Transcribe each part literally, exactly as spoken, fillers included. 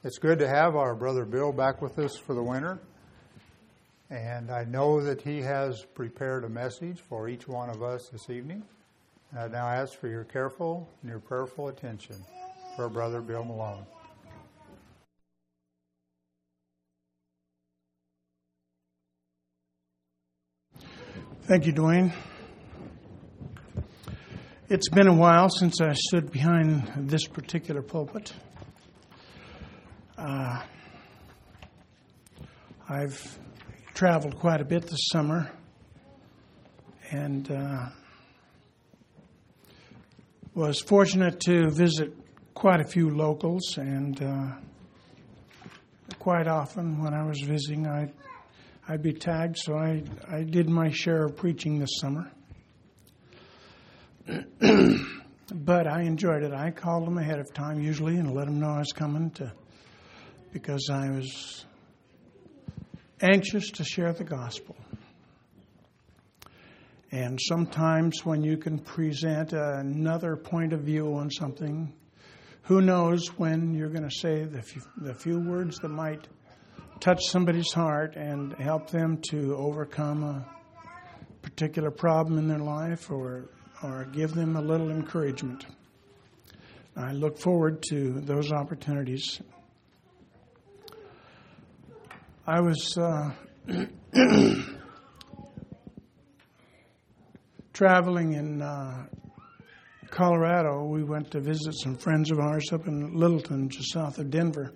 It's good to have our brother Bill back with us for the winter. And I know that he has prepared a message for each one of us this evening. And I now ask for your careful and your prayerful attention for our brother Bill Malone. Thank you, Dwayne. It's been a while since I stood behind this particular pulpit. Uh, I've traveled quite a bit this summer and uh, was fortunate to visit quite a few locals, and uh, quite often when I was visiting, I'd, I'd be tagged, so I, I did my share of preaching this summer. But I enjoyed it. I called them ahead of time usually and let them know I was coming to, because I was anxious to share the gospel. And sometimes when you can present another point of view on something, who knows when you're going to say the few, the few words that might touch somebody's heart and help them to overcome a particular problem in their life, or or give them a little encouragement. I look forward to those opportunities. I was uh, traveling in uh, Colorado. We went to visit some friends of ours up in Littleton, just south of Denver.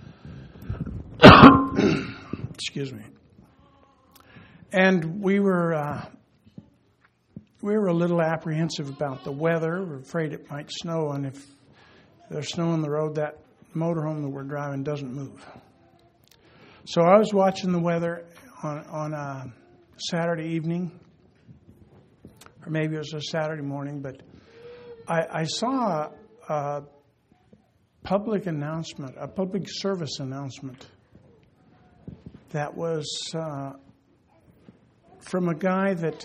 Excuse me. And we were uh, we were a little apprehensive about the weather. We were afraid it might snow, and if there's snow on the road, that motorhome that we're driving doesn't move. So I was watching the weather on, on a Saturday evening, or maybe it was a Saturday morning, but I, I saw a, a public announcement, a public service announcement that was uh, from a guy that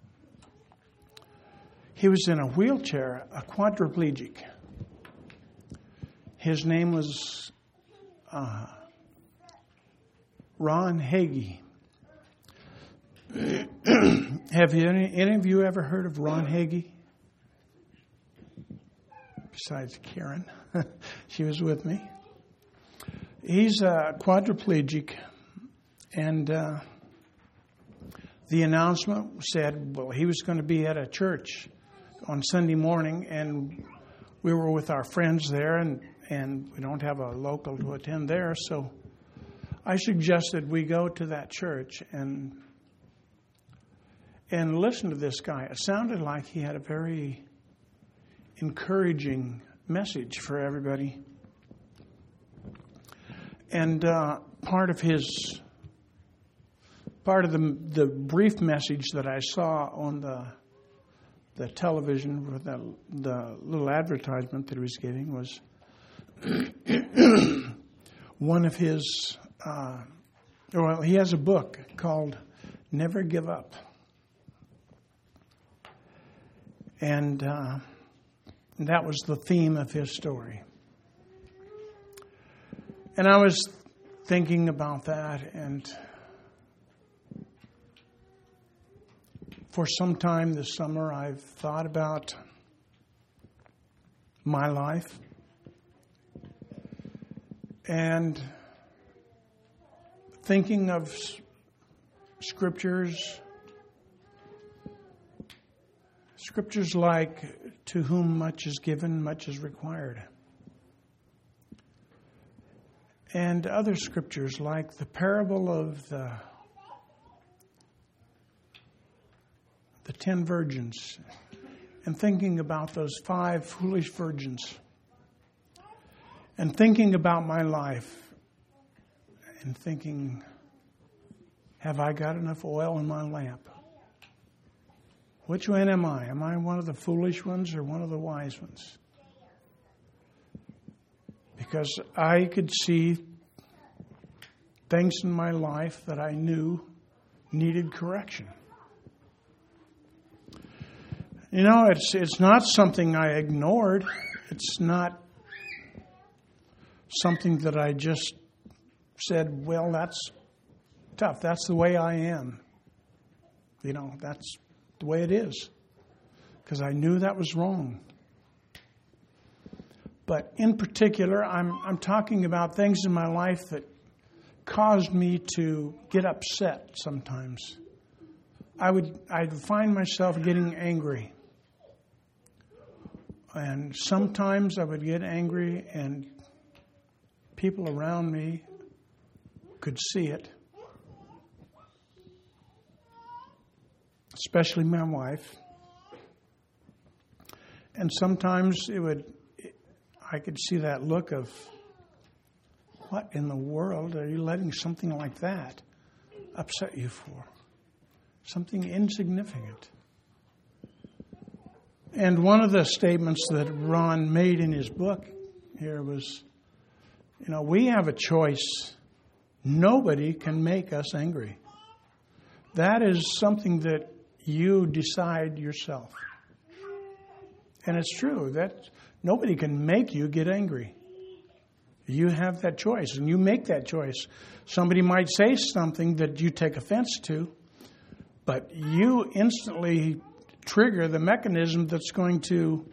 he was in a wheelchair, a quadriplegic. His name was uh, Ron Hagee. Have you any, any of you ever heard of Ron Hagee? Besides Karen, she was with me. He's a quadriplegic, and uh, the announcement said, well, he was going to be at a church on Sunday morning, and we were with our friends there, and, and we don't have a local to attend there, so I suggested we go to that church and and listen to this guy. It sounded like he had a very encouraging message for everybody. And uh, part of his, part of the the brief message that I saw on the the television with the, the little advertisement that he was giving was one of his, uh, well, he has a book called Never Give Up. And uh, that was the theme of his story. And I was thinking about that, and for some time this summer I've thought about my life and thinking of scriptures, scriptures like, to whom much is given, much is required. And other scriptures like the parable of the the ten virgins, and thinking about those five foolish virgins, and thinking about my life, and thinking, have I got enough oil in my lamp? Which one am I? Am I one of the foolish ones or one of the wise ones? Because I could see things in my life that I knew needed correction. You know, it's it's not something I ignored. It's not something that I just said, well, that's tough. That's the way I am. You know, that's the way it is. Because I knew that was wrong. But in particular, I'm I'm talking about things in my life that caused me to get upset sometimes. I would I'd find myself getting angry. And sometimes I would get angry and people around me could see it. Especially my wife. And sometimes it would I could see that look of, what in the world are you letting something like that upset you for? Something insignificant. And one of the statements that Ron made in his book here was, you know, we have a choice. Nobody can make us angry. That is something that you decide yourself. And it's true that nobody can make you get angry. You have that choice, and you make that choice. Somebody might say something that you take offense to, but you instantly trigger the mechanism that's going to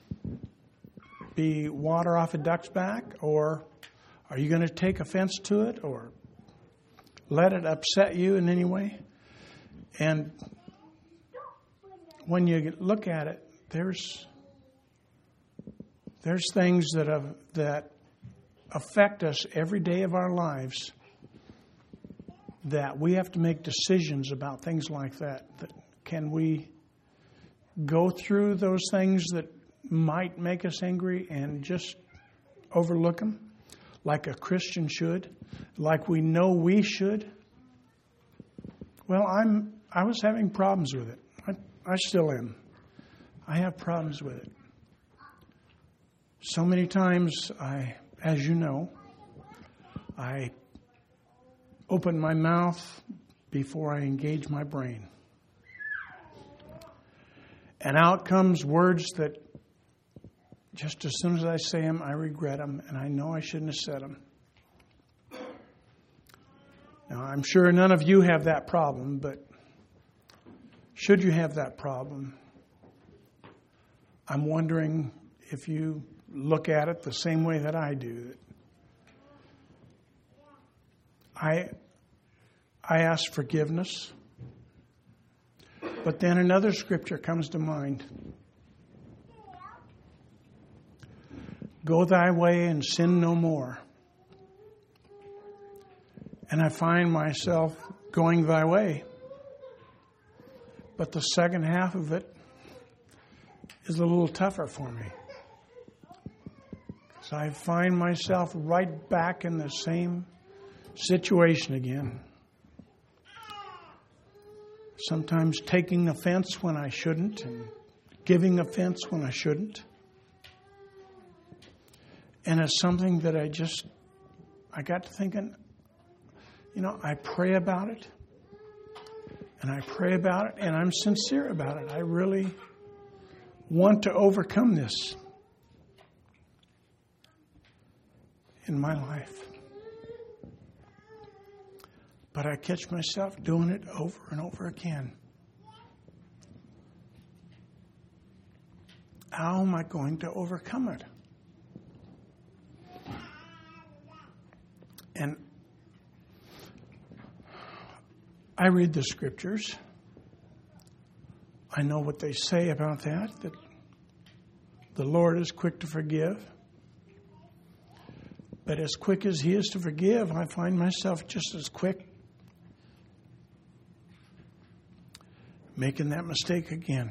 be water off a duck's back, or are you going to take offense to it, or let it upset you in any way? And when you look at it, there's there's things that have, that affect us every day of our lives that we have to make decisions about things like that. That can we go through those things that might make us angry and just overlook them like a Christian should, like we know we should? Well, I'm I was having problems with it. I, I still am. I have problems with it. So many times, I, as you know, I open my mouth before I engage my brain. And out comes words that just as soon as I say them, I regret them, and I know I shouldn't have said them. Now, I'm sure none of you have that problem, but should you have that problem, I'm wondering if you look at it the same way that I do. I I ask forgiveness, but then another scripture comes to mind. Go thy way and sin no more. And I find myself going thy way. But the second half of it is a little tougher for me. So I find myself right back in the same situation again. Sometimes taking offense when I shouldn't, and giving offense when I shouldn't. And it's something that I just, I got to thinking, you know, I pray about it. And I pray about it, and I'm sincere about it. I really want to overcome this in my life. But I catch myself doing it over and over again. How am I going to overcome it? And I read the scriptures. I know what they say about that, that the Lord is quick to forgive. But as quick as He is to forgive, I find myself just as quick making that mistake again.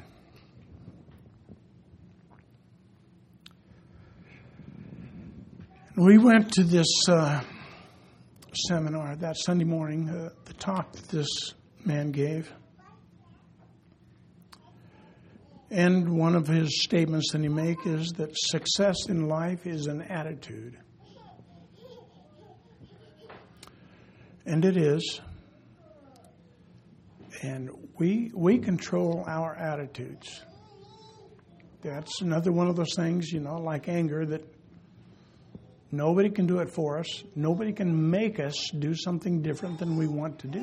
We went to this uh, seminar that Sunday morning, uh, the talk that this man gave. And one of his statements that he makes is that success in life is an attitude. And it is. And we we control our attitudes. That's another one of those things, you know, like anger, that Nobody can do it for us. Nobody can make us do something different than we want to do.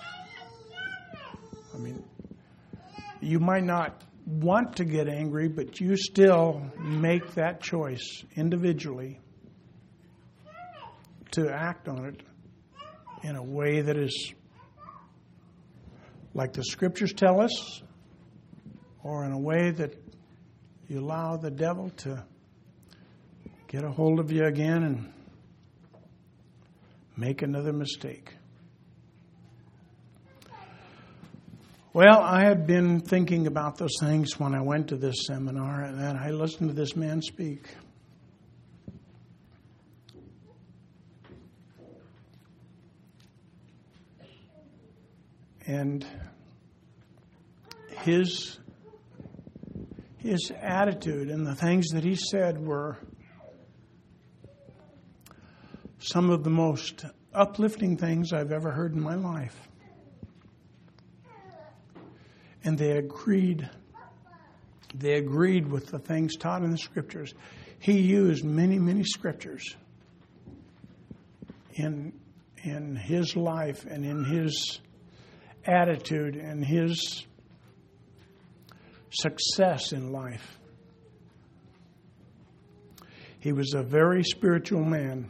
I mean, you might not want to get angry, but you still make that choice individually to act on it in a way that is like the Scriptures tell us, or in a way that you allow the devil to get a hold of you again and make another mistake. Well, I had been thinking about those things when I went to this seminar, and then I listened to this man speak. And his his attitude and the things that he said were some of the most uplifting things I've ever heard in my life. And they agreed, they agreed with the things taught in the Scriptures. He used many, many Scriptures in, in his life and in his attitude and his success in life. He was a very spiritual man.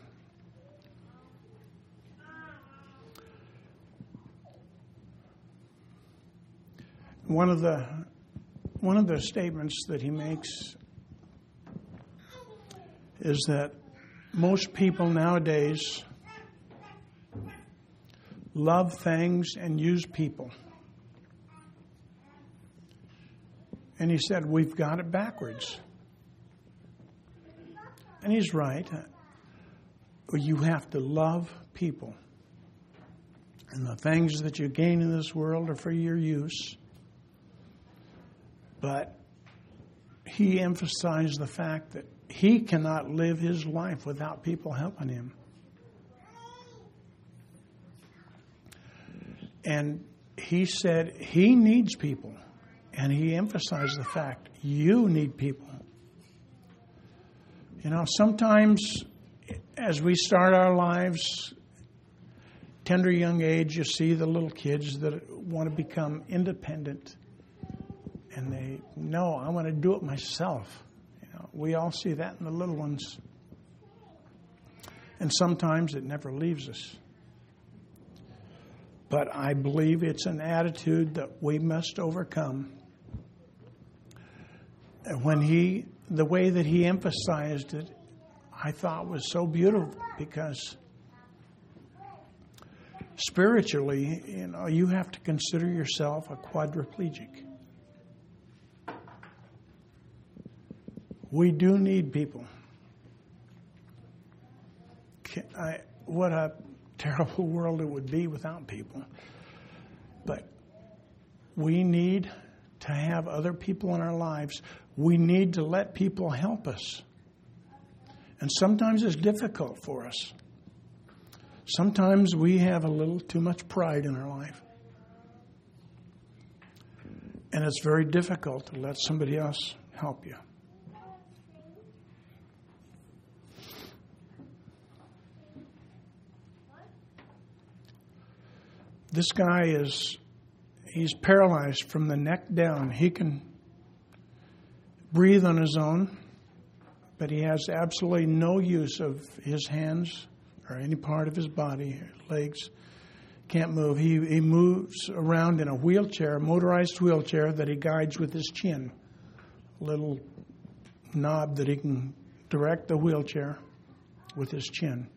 One of the one of the statements that he makes is that most people nowadays love things and use people. And he said, we've got it backwards. And he's right. You have to love people. And the things that you gain in this world are for your use. But he emphasized the fact that he cannot live his life without people helping him. And he said he needs people. And he emphasized the fact, you need people. You know, sometimes as we start our lives, tender young age, you see the little kids that want to become independent. And they, no, I want to do it myself. You know, we all see that in the little ones. And sometimes it never leaves us. But I believe it's an attitude that we must overcome. When he, the way that he emphasized it, I thought was so beautiful, because spiritually, you know, you have to consider yourself a quadriplegic. We do need people. I, what a terrible world it would be without people. But we need to have other people in our lives. We need to let people help us. And sometimes it's difficult for us. Sometimes we have a little too much pride in our life. And it's very difficult to let somebody else help you. This guy is, he's paralyzed from the neck down. He can breathe on his own, but he has absolutely no use of his hands or any part of his body, legs. Can't move. He, he moves around in a wheelchair, a motorized wheelchair that he guides with his chin. A little knob that he can direct the wheelchair with his chin.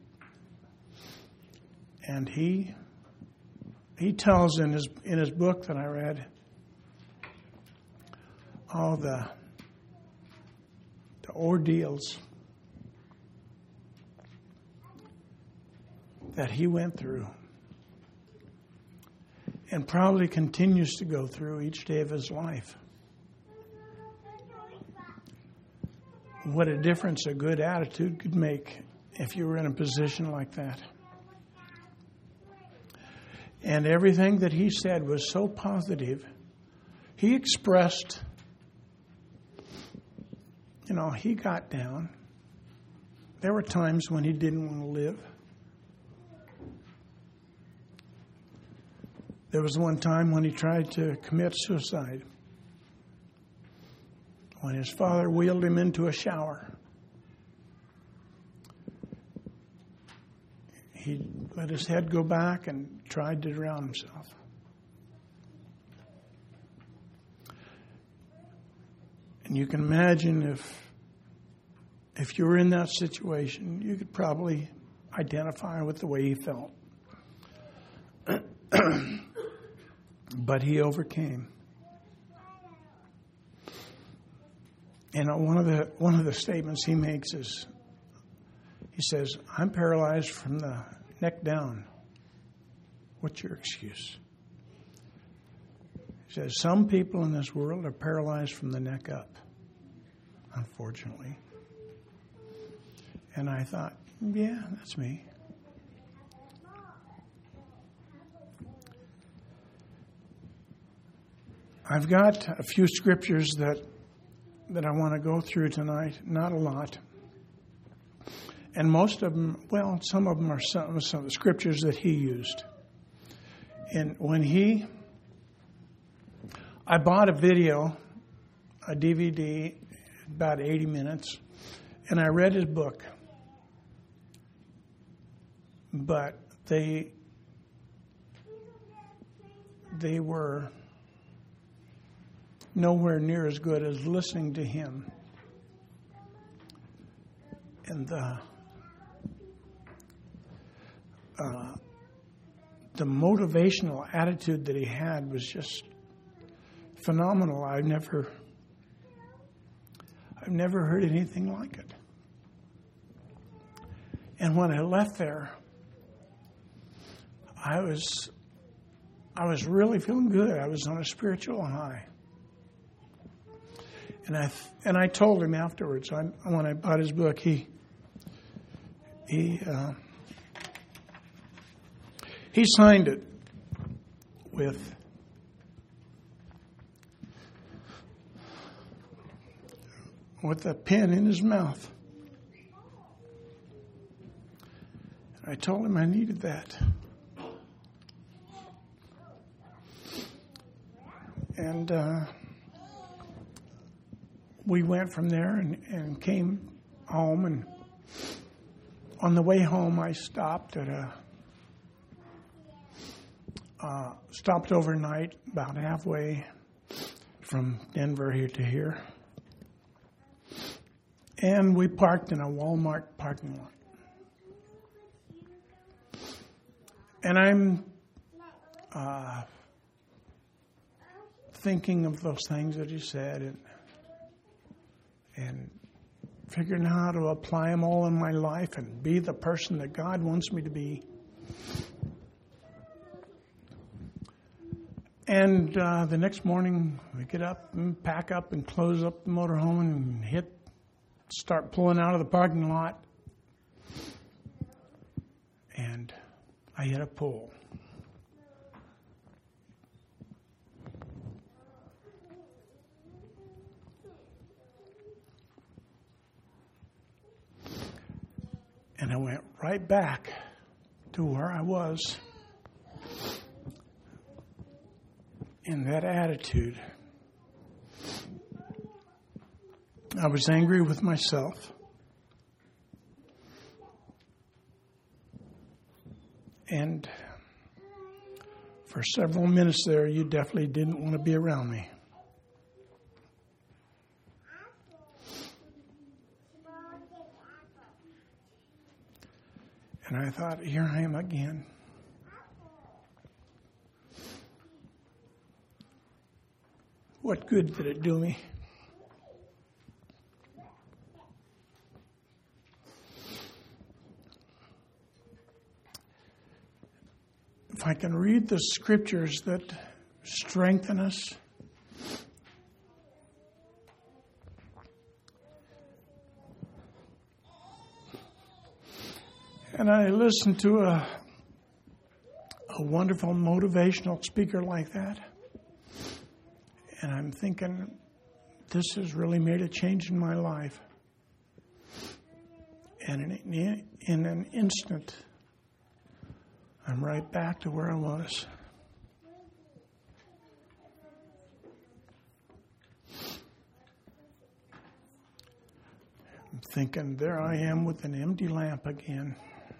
And he he tells in his in his book that I read all the the ordeals that he went through and probably continues to go through each day of his life. What a difference a good attitude could make if you were in a position like that. And everything that he said was so positive. He expressed, you know, he got down there were times when he didn't want to live. There was one time when he tried to commit suicide, when his father wheeled him into a shower. He let his head go back and tried to drown himself. And you can imagine if if you were in that situation, you could probably identify with the way he felt. But he overcame. And one of the one of the statements he makes is, he says, "I'm paralyzed from the neck down. What's your excuse?" He says, "Some people in this world are paralyzed from the neck up, unfortunately." And I thought, yeah, that's me. I've got a few scriptures that that I want to go through tonight, not a lot. And most of them, well, some of them are some, some of the scriptures that he used. And when he, I bought a video, a D V D, about eighty minutes, and I read his book. But they, they were nowhere near as good as listening to him. And the uh, the motivational attitude that he had was just phenomenal. I've never I've never heard anything like it. And when I left there, I was I was really feeling good. I was on a spiritual high. And I and I told him afterwards, I, when I bought his book, he he uh, he signed it with with a pen in his mouth. I told him I needed that. And uh, we went from there and, and came home. And on the way home, I stopped at a uh, stopped overnight about halfway from Denver here to here, and we parked in a Walmart parking lot. And I'm uh, thinking of those things that he said, and and figuring how to apply them all in my life and be the person that God wants me to be. And uh, the next morning, we get up and pack up and close up the motorhome and hit, start pulling out of the parking lot. And I hit a pole. And I went right back to where I was in that attitude. I was angry with myself. And for several minutes there, you definitely didn't want to be around me. And I thought, here I am again. What good did it do me? If I can read the scriptures that strengthen us, and I listen to a, a wonderful motivational speaker like that, and I'm thinking, this has really made a change in my life. And in, in an instant, I'm right back to where I was. I'm thinking, there I am with an empty lamp again.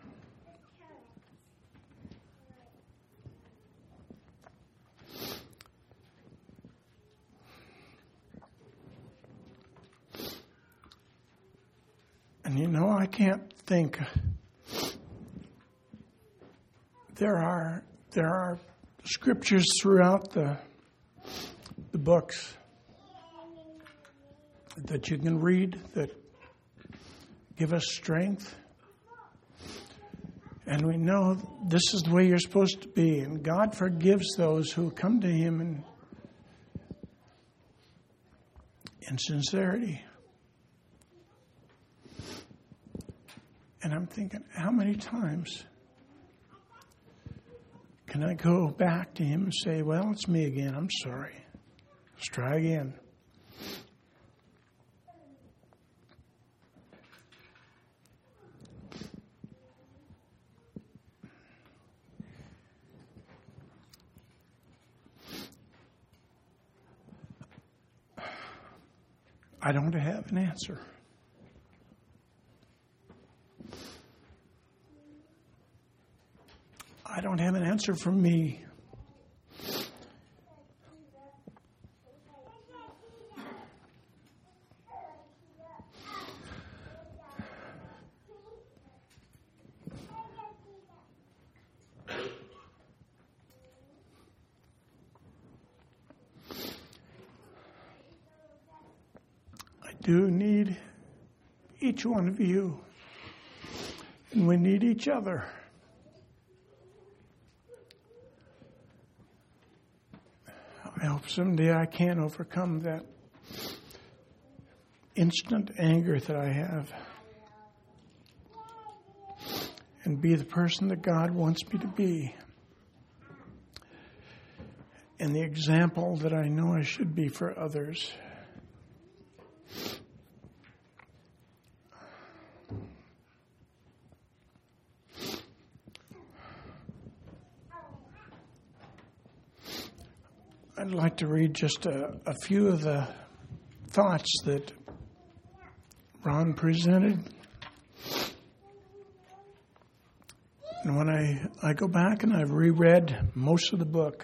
And you know, I can't think. There are there are scriptures throughout the the books that you can read that give us strength. And we know this is the way you're supposed to be. And God forgives those who come to Him in, in sincerity. And I'm thinking, how many times can I go back to Him and say, well, it's me again. I'm sorry. Let's try again. I don't have an answer. I don't have an answer for me. I do need each one of you, and we need each other. I hope someday I can overcome that instant anger that I have and be the person that God wants me to be and the example that I know I should be for others. I'd like to read just a, a few of the thoughts that Ron presented. And when I, I go back and I've reread most of the book,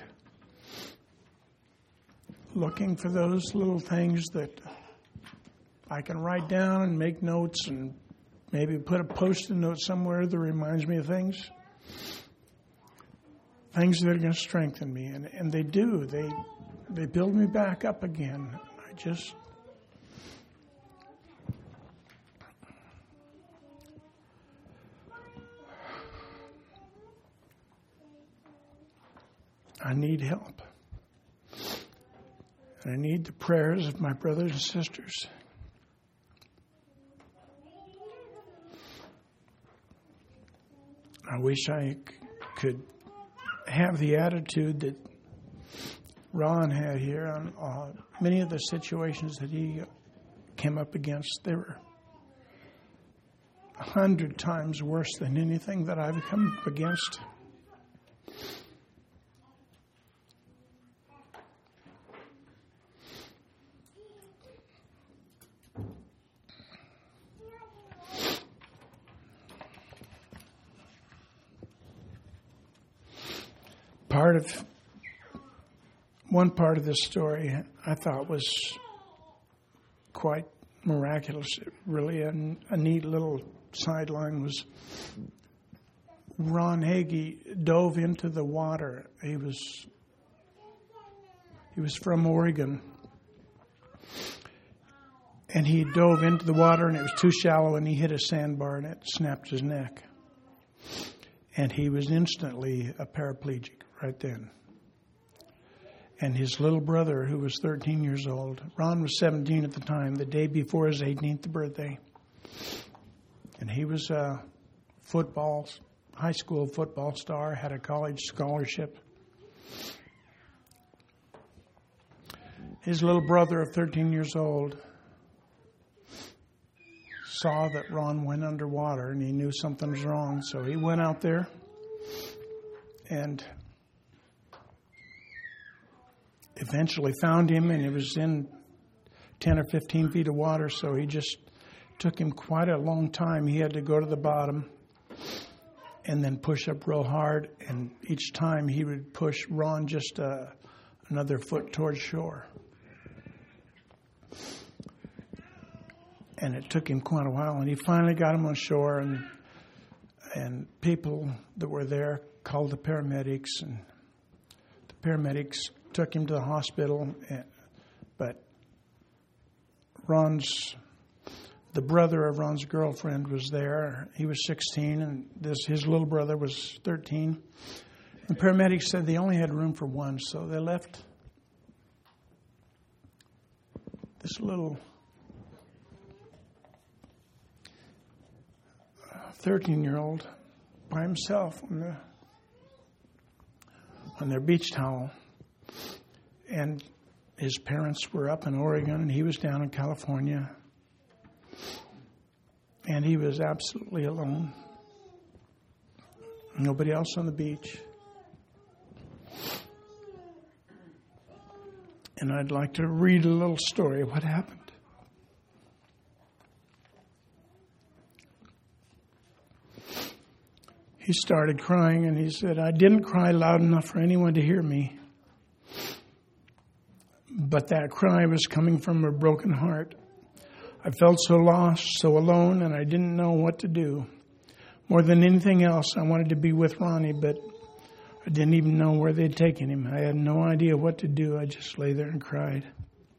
looking for those little things that I can write down and make notes and maybe put a post-it note somewhere that reminds me of things. Things that are going to strengthen me, and, and they do. They they build me back up again. I just I need help. And I need the prayers of my brothers and sisters. I wish I c- could have the attitude that Ron had here on uh, many of the situations that he came up against. They were a hundred times worse than anything that I've come up against. Part of one part of this story I thought was quite miraculous. Really, a, a neat little sideline was Ron Hagee dove into the water. He was he was from Oregon, and he dove into the water, and it was too shallow, and he hit a sandbar, and it snapped his neck, and he was instantly a paraplegic right then. And his little brother, who was thirteen years old, Ron was seventeen at the time, the day before his eighteenth birthday. And he was a football, high school football star, had a college scholarship. His little brother of thirteen years old saw that Ron went underwater, and he knew something was wrong. So he went out there and eventually found him, and he was in ten or fifteen feet of water. So he just took him quite a long time. He had to go to the bottom and then push up real hard. And each time he would push Ron just uh, another foot towards shore. And it took him quite a while. And he finally got him on shore. And and people that were there called the paramedics. And the paramedics took him to the hospital. And, but Ron's... The brother of Ron's girlfriend was there. He was sixteen, and this his little brother was thirteen. The paramedics said they only had room for one, so they left this little thirteen-year-old by himself on the on their beach towel. And his parents were up in Oregon, and he was down in California. And he was absolutely alone. Nobody else on the beach. And I'd like to read a little story of what happened. He started crying, and he said, "I didn't cry loud enough for anyone to hear me. But that cry was coming from a broken heart. I felt so lost, so alone, and I didn't know what to do. More than anything else, I wanted to be with Ronnie, but I didn't even know where they'd taken him. I had no idea what to do. I just lay there and cried."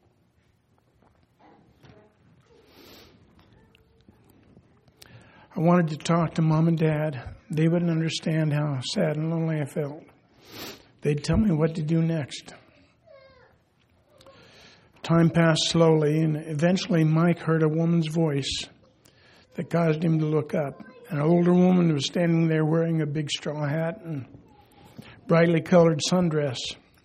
I wanted to talk to Mom and Dad. They wouldn't understand how sad and lonely I felt. They'd tell me what to do next. Time passed slowly, and eventually Mike heard a woman's voice that caused him to look up. An older woman was standing there wearing a big straw hat and brightly colored sundress.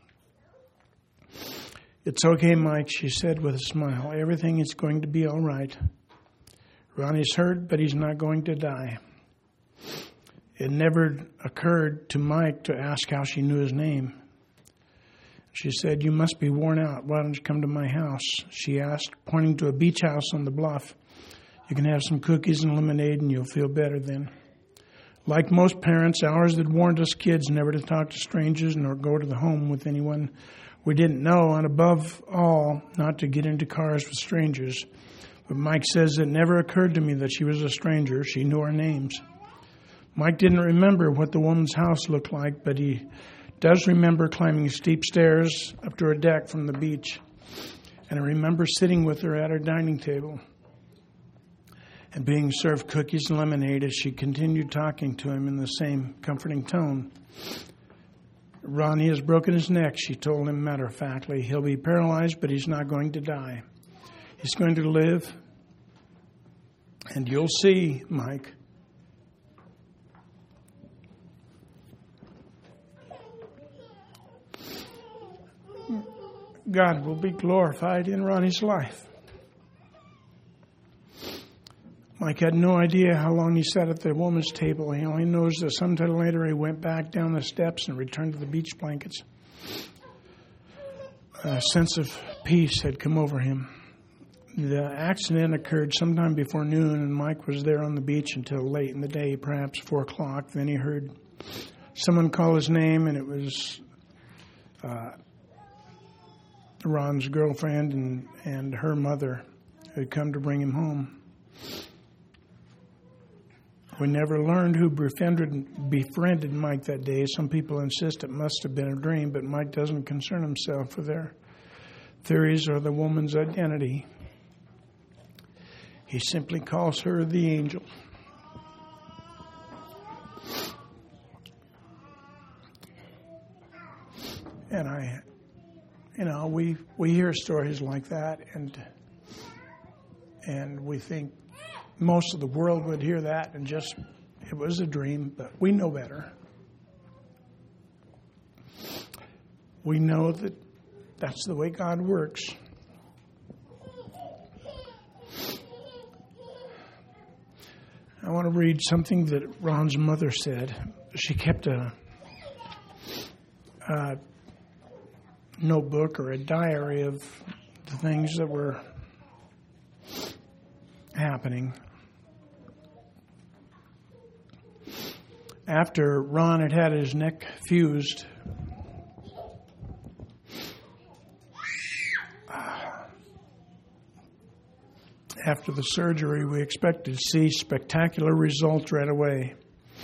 "It's okay, Mike," she said with a smile. "Everything is going to be all right. Ronnie's hurt, but he's not going to die." It never occurred to Mike to ask how she knew his name. She said, "You must be worn out. Why don't you come to my house?" she asked, pointing to a beach house on the bluff. "You can have some cookies and lemonade, and you'll feel better then." Like most parents, ours had warned us kids never to talk to strangers nor go to the home with anyone we didn't know, and above all, not to get into cars with strangers. But Mike says it never occurred to me that she was a stranger. She knew our names. Mike didn't remember what the woman's house looked like, but he does remember climbing steep stairs up to her deck from the beach. And I remember sitting with her at her dining table and being served cookies and lemonade as she continued talking to him in the same comforting tone. "Ronnie has broken his neck," she told him matter-of-factly. "He'll be paralyzed, but he's not going to die. He's going to live. And you'll see, Mike." God will be glorified in Ronnie's life. Mike had no idea how long he sat at the woman's table. He only knows that sometime later he went back down the steps and returned to the beach blankets. A sense of peace had come over him. The accident occurred sometime before noon, and Mike was there on the beach until late in the day, perhaps four o'clock. Then he heard someone call his name, and it was uh, Ron's girlfriend and, and her mother who had come to bring him home. We never learned who befriended, befriended Mike that day. Some people insist it must have been a dream, but Mike doesn't concern himself with their theories or the woman's identity. He simply calls her the angel. And I, you know, we we hear stories like that, and and we think most of the world would hear that and just, it was a dream, but we know better. We know that that's the way God works. I want to read something that Ron's mother said. She kept a, a notebook or a diary of the things that were happening. After Ron had had his neck fused, after the surgery, we expected to see spectacular results right away.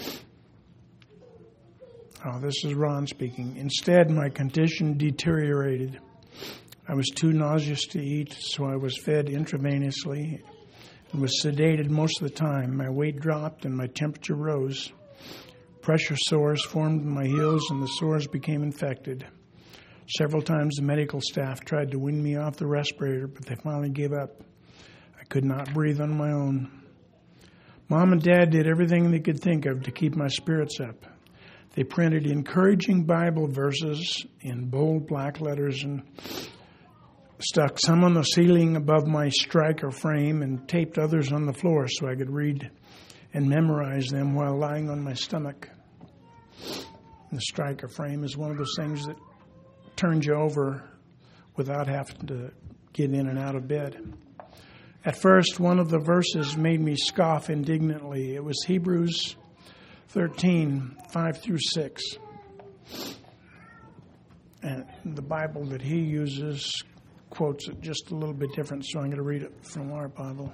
Oh, this is Ron speaking. Instead, my condition deteriorated. I was too nauseous to eat, so I was fed intravenously and was sedated most of the time. My weight dropped and my temperature rose. Pressure sores formed in my heels and the sores became infected. Several times the medical staff tried to wean me off the respirator, but they finally gave up. I could not breathe on my own. Mom and Dad did everything they could think of to keep my spirits up. They printed encouraging Bible verses in bold black letters and stuck some on the ceiling above my striker frame and taped others on the floor so I could read and memorize them while lying on my stomach. The striker frame is one of those things that turns you over without having to get in and out of bed. At first, one of the verses made me scoff indignantly. It was Hebrews thirteen, five through six. And the Bible that he uses quotes it just a little bit different, so I'm going to read it from our Bible.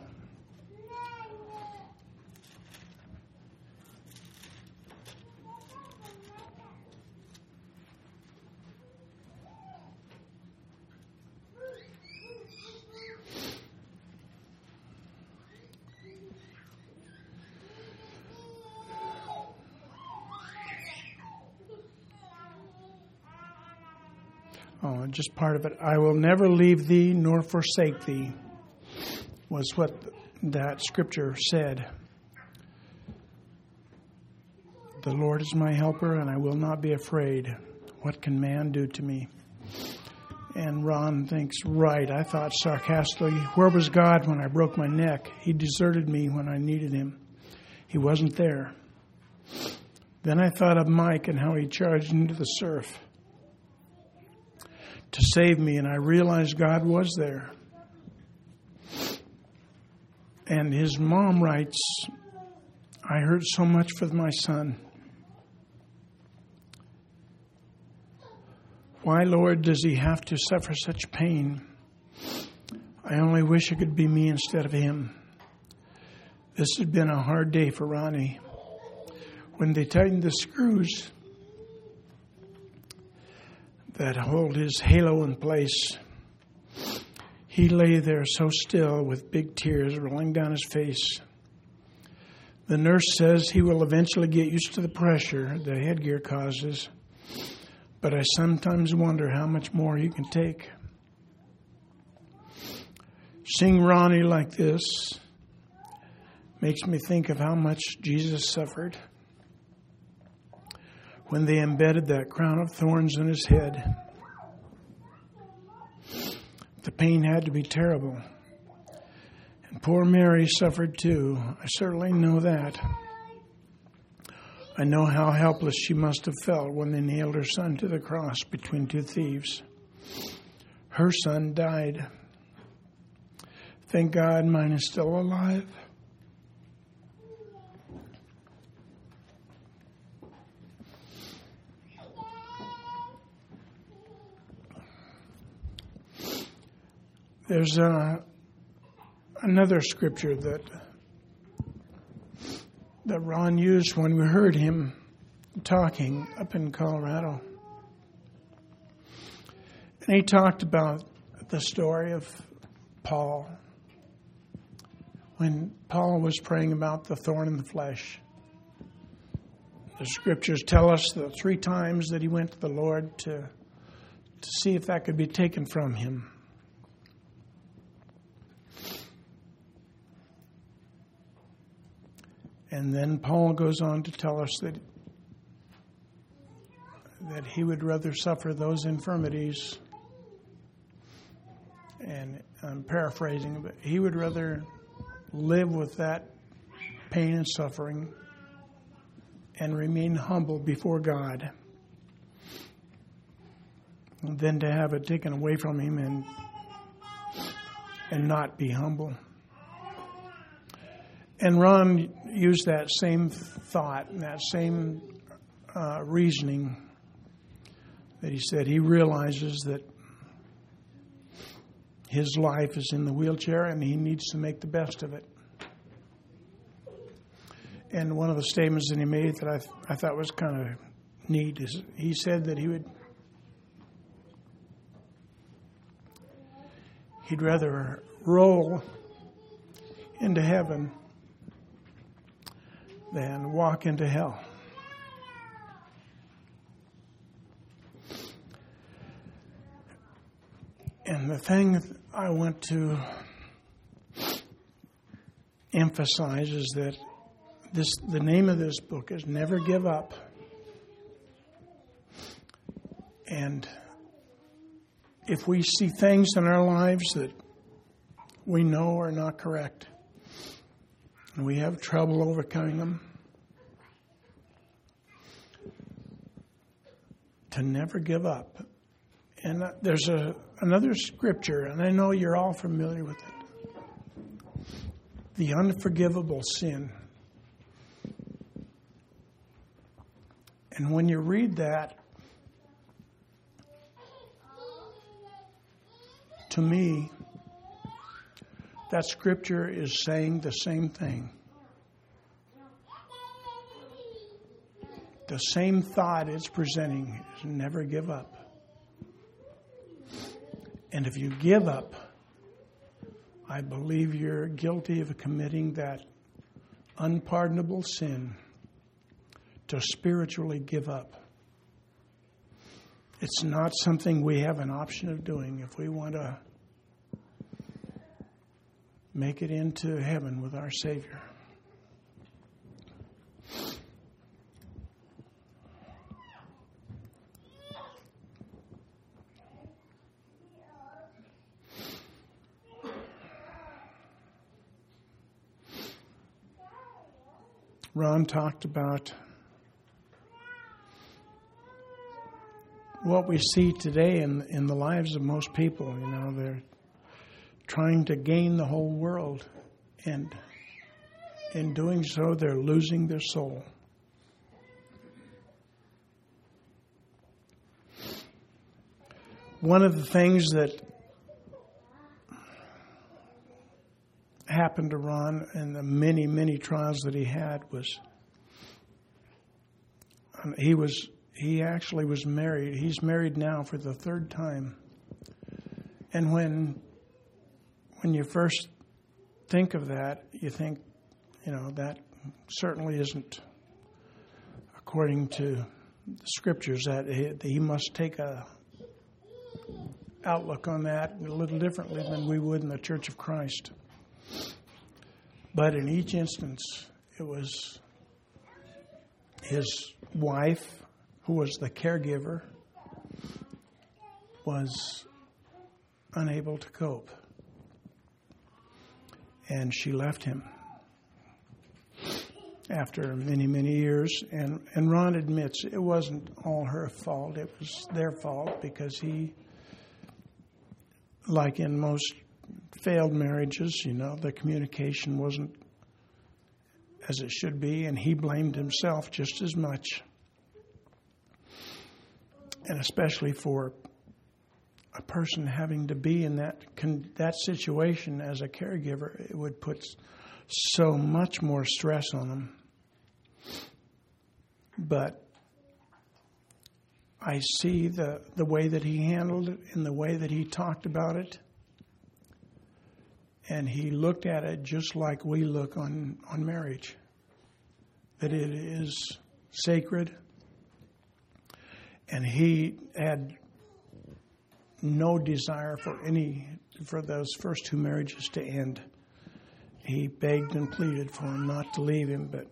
Oh, just part of it. I will never leave thee nor forsake thee was what that scripture said. The Lord is my helper, and I will not be afraid. What can man do to me? And Ron thinks, right, I thought sarcastically, where was God when I broke my neck? He deserted me when I needed him. He wasn't there. Then I thought of Mike and how he charged into the surf to save me, and I realized God was there. And his mom writes, I hurt so much for my son. Why, Lord, does he have to suffer such pain? I only wish it could be me instead of him. This had been a hard day for Ronnie. When they tightened the screws that hold his halo in place, he lay there so still with big tears rolling down his face. The nurse says he will eventually get used to the pressure the headgear causes, but I sometimes wonder how much more he can take. Seeing Ronnie like this makes me think of how much Jesus suffered when they embedded that crown of thorns in his head. The pain had to be terrible. And poor Mary suffered too. I certainly know that. I know how helpless she must have felt when they nailed her son to the cross between two thieves. Her son died. Thank God mine is still alive. There's uh, another scripture that that Ron used when we heard him talking up in Colorado. And he talked about the story of Paul. When Paul was praying about the thorn in the flesh. The scriptures tell us the three times that he went to the Lord to, to see if that could be taken from him. And then Paul goes on to tell us that that he would rather suffer those infirmities, and I'm paraphrasing, but he would rather live with that pain and suffering and remain humble before God than to have it taken away from him and and not be humble. And Ron used that same thought and that same uh, reasoning that he said he realizes that his life is in the wheelchair and he needs to make the best of it. And one of the statements that he made that I, th- I thought was kind of neat is he said that he would he'd rather roll into heaven than walk into hell. And the thing that I want to emphasize is that this the name of this book is Never Give Up. And if we see things in our lives that we know are not correct, and we have trouble overcoming them, to never give up. And there's a another scripture, and I know you're all familiar with it. The unforgivable sin. And when you read that, to me, that scripture is saying the same thing. The same thought it's presenting is never give up. And if you give up, I believe you're guilty of committing that unpardonable sin to spiritually give up. It's not something we have an option of doing if we want to make it into heaven with our Savior. Ron talked about what we see today in in the lives of most people. You know, they're trying to gain the whole world, and in doing so, they're losing their soul. One of the things that happened to Ron and the many, many trials that he had was um, he was he actually was married. He's married now for the third time. And when when you first think of that, you think, you know, that certainly isn't according to the scriptures, that he, that he must take a outlook on that a little differently than we would in the Church of Christ. But in each instance, it was his wife, who was the caregiver, was unable to cope. And she left him after many, many years. And, and Ron admits it wasn't all her fault. It was their fault because he, like in most failed marriages, you know, the communication wasn't as it should be, and he blamed himself just as much. And especially for a person having to be in that that situation as a caregiver, it would put so much more stress on them. But I see the, the way that he handled it and the way that he talked about it. And he looked at it just like we look on, on marriage, that it is sacred. And he had no desire for any, for those first two marriages to end. He begged and pleaded for him not to leave him, but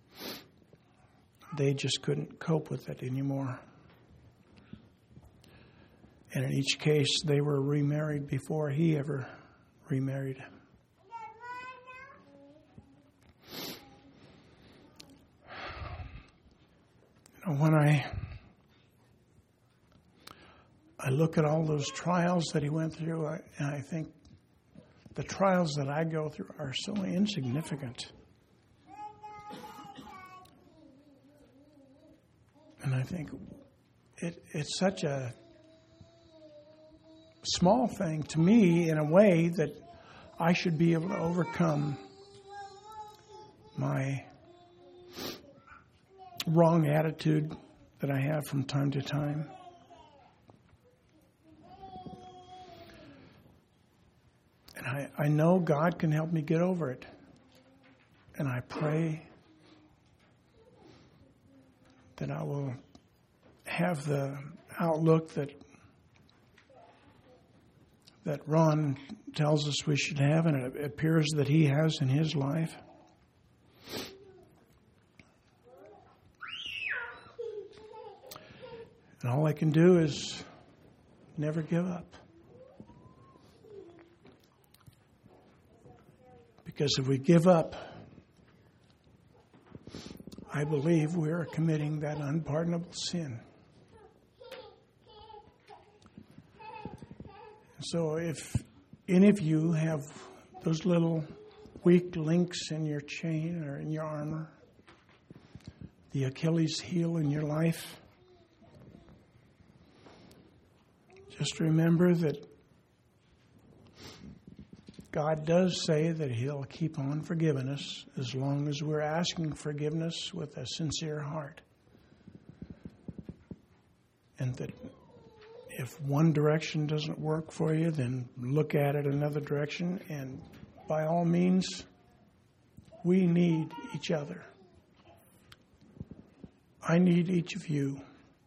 they just couldn't cope with it anymore. And in each case, they were remarried before he ever remarried. when I I look at all those trials that he went through, I, and I think the trials that I go through are so insignificant. And I think it, it's such a small thing to me in a way that I should be able to overcome my wrong attitude that I have from time to time. And I, I know God can help me get over it. And I pray that I will have the outlook that that Ron tells us we should have, and it appears that he has in his life. And all I can do is never give up. Because if we give up, I believe we are committing that unpardonable sin. So if any of you have those little weak links in your chain or in your armor, the Achilles heel in your life, just remember that God does say that He'll keep on forgiving us as long as we're asking forgiveness with a sincere heart. And that if one direction doesn't work for you, then look at it another direction. And by all means, we need each other. I need each of you.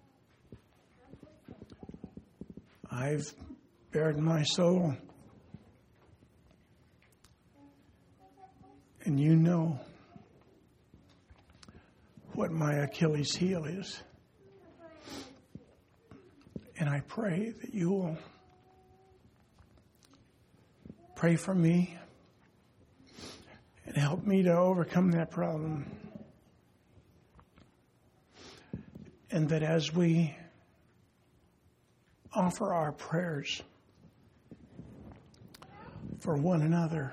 I've bared my soul. And you know what my Achilles heel is. And I pray that you will pray for me and help me to overcome that problem. And that as we offer our prayers for one another,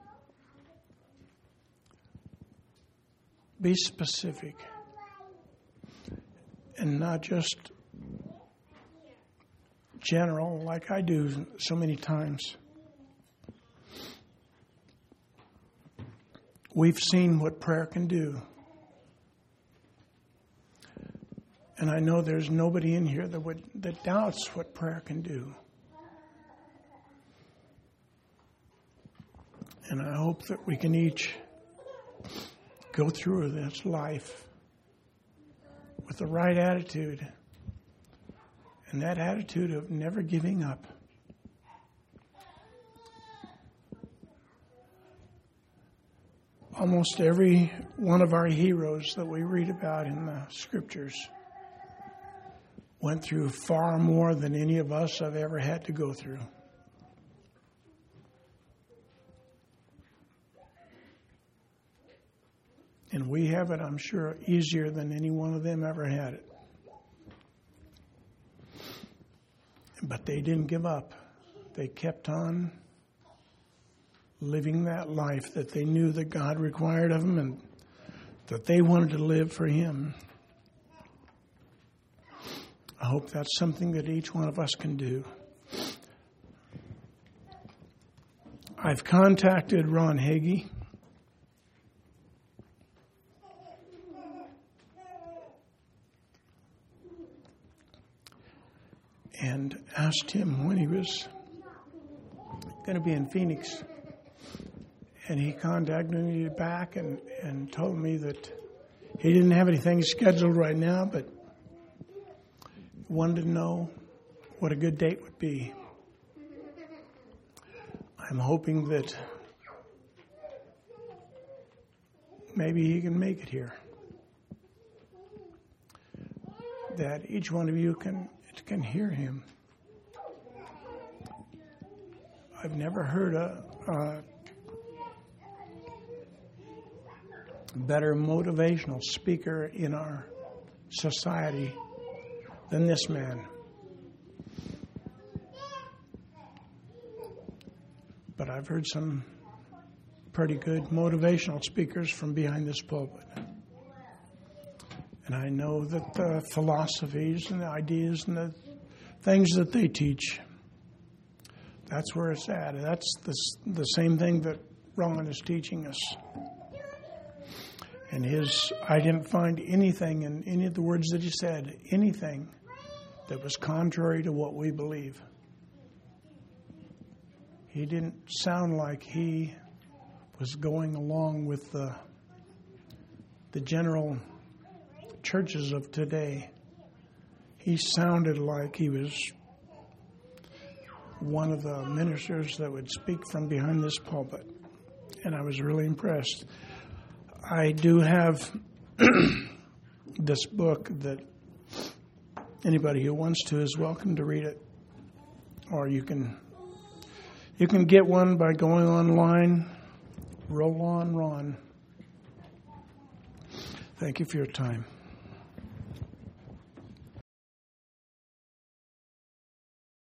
be specific and not just general like I do so many times. We've seen what prayer can do. And I know there's nobody in here that would that doubts what prayer can do. And I hope that we can each go through this life with the right attitude, and that attitude of never giving up. Almost every one of our heroes that we read about in the scriptures went through far more than any of us have ever had to go through. And we have it, I'm sure, easier than any one of them ever had it. But they didn't give up. They kept on living that life that they knew that God required of them and that they wanted to live for Him. I hope that's something that each one of us can do. I've contacted Ron Hagee. And asked him when he was going to be in Phoenix. And he contacted me back and, and told me that he didn't have anything scheduled right now, but wanted to know what a good date would be. I'm hoping that maybe he can make it here. That each one of you can can hear him. I've never heard a, a better motivational speaker in our society than this man. But I've heard some pretty good motivational speakers from behind this pulpit. And I know that the philosophies and the ideas and the things that they teach, that's where it's at. That's the, the same thing that Ron is teaching us. And his, I didn't find anything in any of the words that he said, anything that was contrary to what we believe. He didn't sound like he was going along with the, the general churches of today. He sounded like he was one of the ministers that would speak from behind this pulpit. And I was really impressed. I do have this book that anybody who wants to is welcome to read it. Or you can you can get one by going online. Roll on, Ron. Thank you for your time.